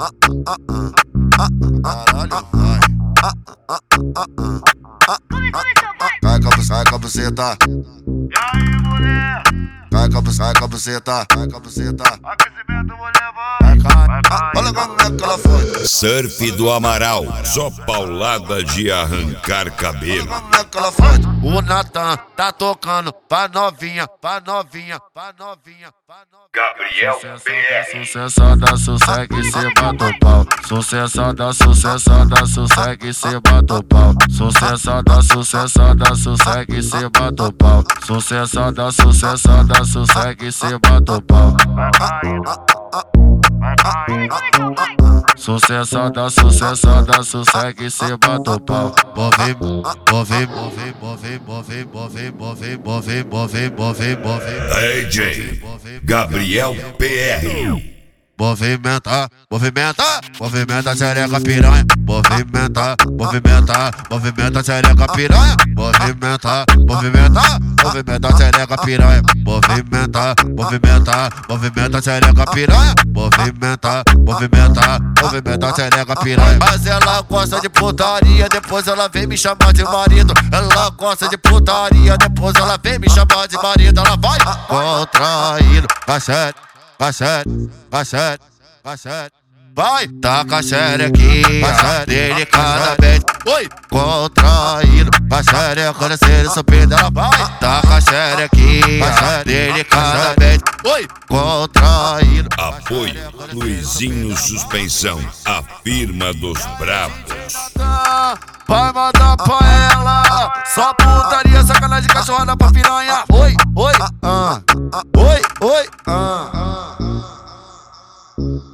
Caralho, vai. Cai com a buceta. E aí, mulher? Cai com a buceta. Cai com a buceta. Aquecimento, mulher, vai. Olha como é que ela foi. Surf do Amaral, só paulada de arrancar cabelo. Como é que ela foi. O Natan tá tocando pra novinha, pra novinha, pra novinha, pra novinha. Gabriel PR. Sucessada, sossega, cê bate o pau. Sucessada, sossega, cê bate o pau. Sucessada, sossega, cê bate o pau. Sucessada, sossega, cê bate o pau. Sucessada, sossega, cê bate o pau. DJ Gabriel PR. Movimenta a xereca piranha. Movimenta a xereca piranha. Movimenta a xereca piranha. Movimenta a xereca piranha. Movimenta a xereca piranha. Mas ela gosta de putaria, depois ela vem me chamar de marido. Ela gosta de putaria, depois ela vem me chamar de marido. Ela vai contraindo, vai sério. Vai, taca a xerequinha delicadamente. Oi, contraindo, vai xereca descendo, subindo. Ela vai, taca a xerequinha delicadamente. Oi, contraindo. Apoio Luizinho Suspensão, a firma dos bravos. Vai mandar pra ela só putaria, sacanagem, cachorrada pra piranha. Oi, oi, oi, oi.